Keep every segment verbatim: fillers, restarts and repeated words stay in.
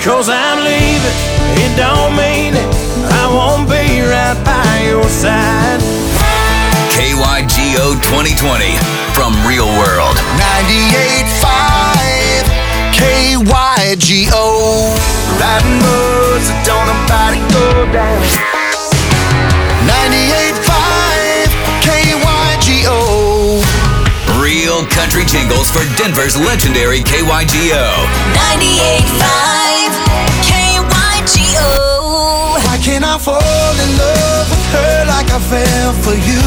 'cause I'm leaving, it don't mean it. I won't be right by your side. K Y G O twenty twenty from Real World. ninety-eight point five K Y G O. Riding roads that don't nobody go down. ninety-eight point five K Y G O. Real country jingles for Denver's legendary K Y G O. ninety-eight point five K Y G O. Why can't I fall in love with her like I fell for you?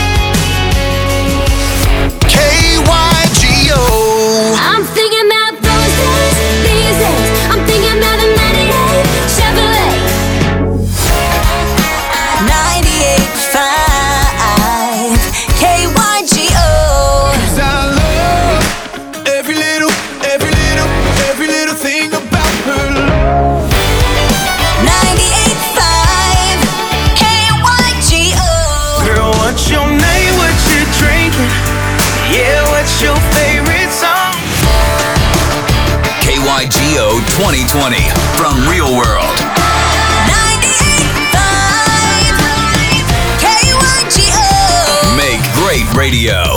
K Y G O. I'm thinking about those days, these days. I'm thinking about a ninety-eight Chevrolet. ninety-eight point five K Y G O. 'Cause I love every little, every little, every little thing about her love. ninety-eight point five K Y G O. Girl, what's your name? What you drinking? Yeah, what's your favorite song? K Y G O twenty twenty from Real World. ninety-eight point five K Y G O. Make great radio.